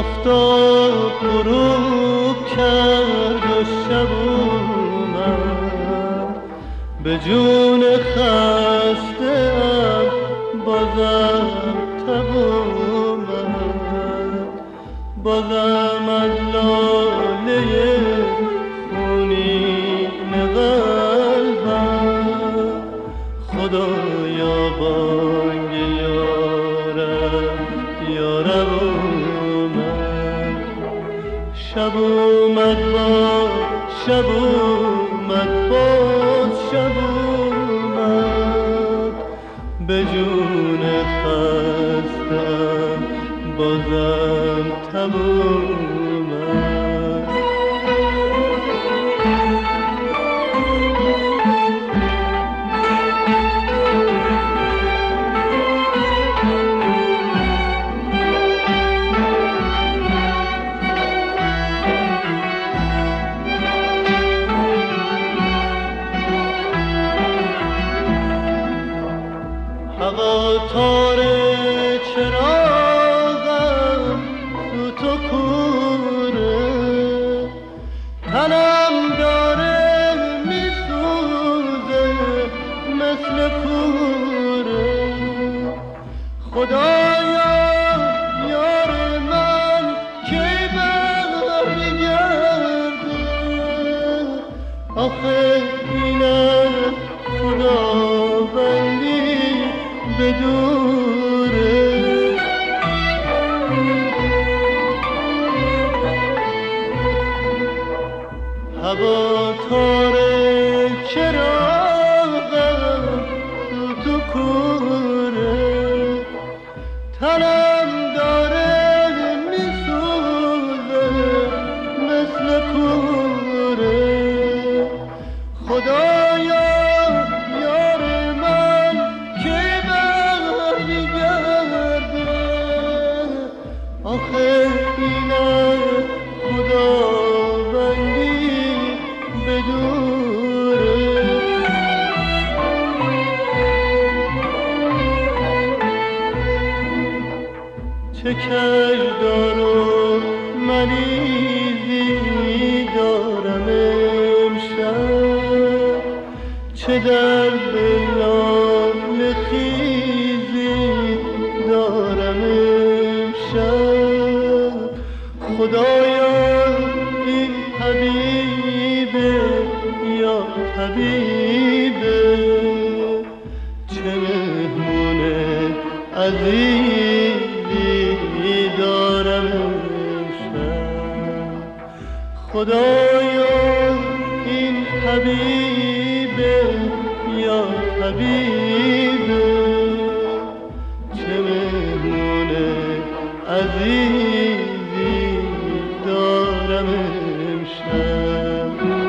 آفتاب غروب کرد و شب اومد، به جون خسته‌ام بازم تب اومد، بازم از لاله خونین قلبم خدایا بانگ یارم یارم اومد. شب اومد باز شب اومد باز شب اومد، به جون خستم بازم تب اومد. هوا تار چراغم سوت و کوره، تنم داره میسوزه مثل کوره. خدایا یار من کی برمیگرده، آخه اینم خداوندی بدوره. هوا تار چراغم سوت و کوره، تنم داره میسوزه مثل کوره. خدایا آخه اینم خداوندی بدوره. چه کردار و مریضی دارم امشب، چه درد لاله خیزی دارم امشب. خدایا این طبیبه یا طبیبه، چه مهمون عزیزی دارم امشب. خدایا این طبیبه یا طبیبه، چه مهمون عزیزی دارم امشب.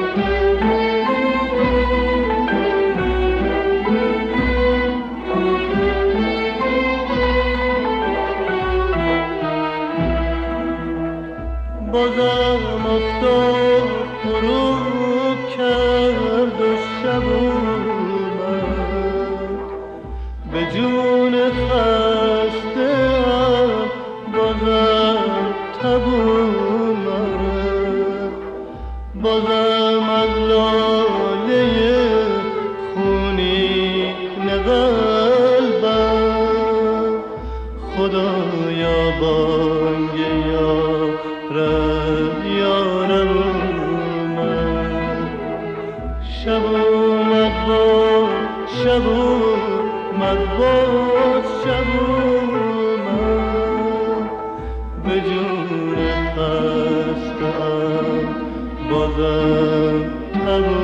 بازم آفتاب غروب کرد و شب اومد، به جون خسته‌ام بازم تب اومد، بازم از لاله خونین قلبم خدایا بانگ یارم یارم اومد. شب اومد باز شب اومد باز شب اومد، به جون خسته‌ام بازم تب